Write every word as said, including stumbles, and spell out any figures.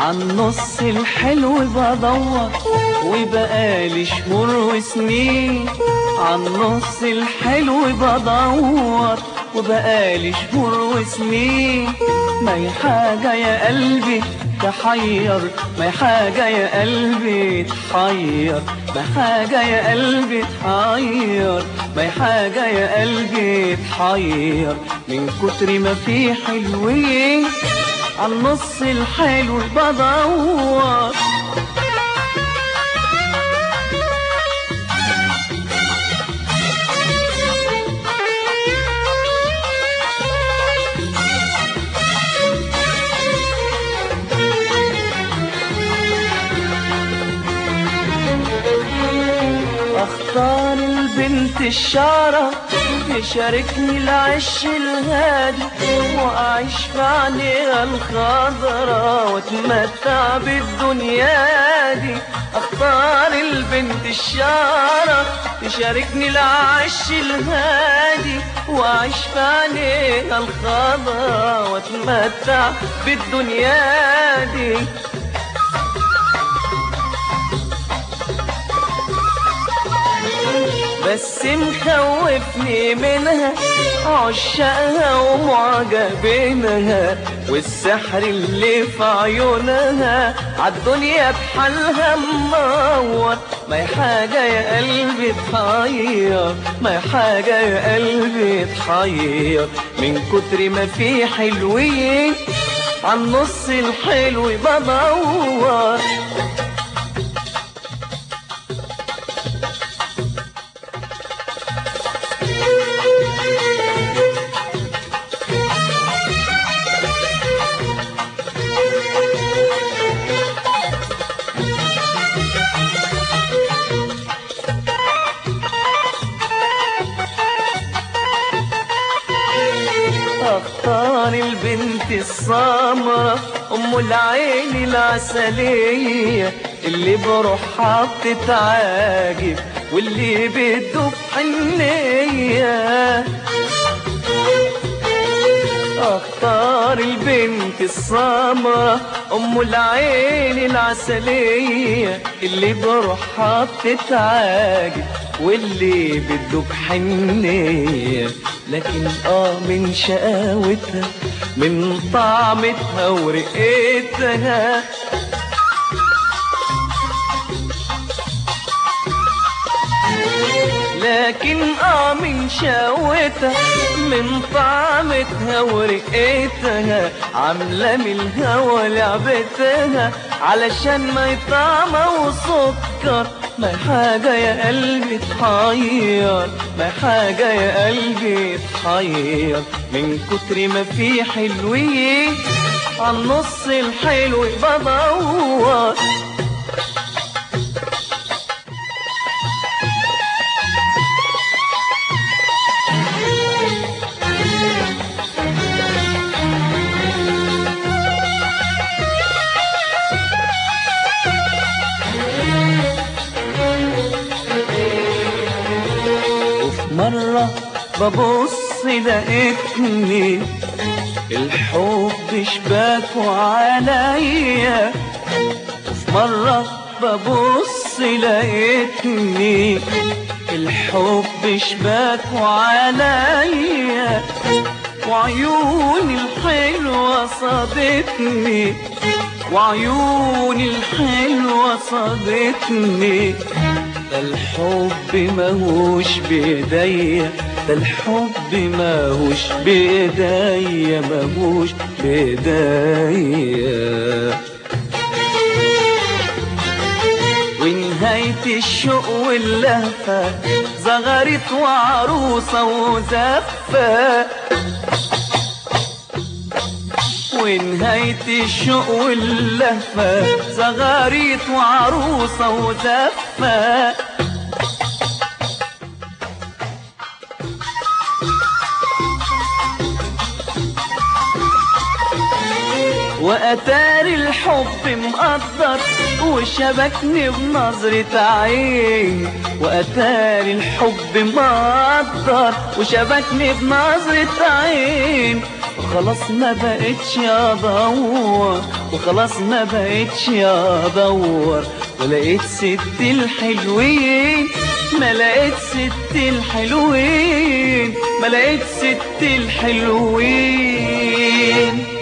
عالنص الحلو بدور وبقالي شهور وسنين، عالنص الحلو بدور وبقالي شهور وسنين. ما هي حاجة يا قلبي تحير، ما هي حاجة يا قلبي تحير، ما هي حاجة يا قلبي تحير، ما هي حاجة يا قلبي تحير. من كتر ما في حلوين عالنص الحلو بدور. اختار البنت الشعرة تشاركني العش الهادي، واعيش في عينيها الخضرا واتمتع بالدنيا دي. اختار البنت الشعرة تشاركني العش الهادي، واعيش في عينيها الخضرا واتمتع بالدنيا دي. بس مخوفني منها عشاقها ومعجبينها، والسحر اللي في عيونها عالدنيا بحالها منور. ما هي حاجة يا قلبي تحير، ما هي حاجة يا قلبي تحير. من كتر ما في حلوين عالنص الحلو بدور. اختار البنت السمرة ام العين العسلية، اللي بروحها بتتعاجب واللي بتدوب حنية. اختار البنت السمرة ام العين العسلية، اللي بروحها بتتعاجب واللي بتدوب حنية. لكن اه من شقاوتها من طعمتها ورقتها، لكن اه من شقاوتها من طعمتها ورقتها، عاملة من الهوى لعبتها علشان ما يطعمها وسكر. ما هي حاجة يا قلبي تحير، ما هي حاجة يا قلبي تحير. من كتر ما في حلوين عالنص الحلو بدور. مرة ببص لقيتني الحب شباكه عليا، وفي مرة ببص لقيتني الحب شباكه عليا، وعيوني الحلوة صادتني، وعيوني الحلوة صادتني. ده الحب ماهوش بايديا، ده الحب ماهوش بايديا، ماهوش بايديا. ونهاية الشوق واللهفة زغرت وعروسة وزفة، ونهاية الشوق واللهفة زغاريت وعروسة وزفة. وأتاري الحب مقدر وشبكني بنظرة عين، وأتاري الحب مقدر وشبكني بنظرة عين. وخلاص ما بقتش ادور، وخلاص ما بقتش ادور، ولقيت ست الحلوين، ما لقيت ست الحلوين، ما لقيت ست الحلوين.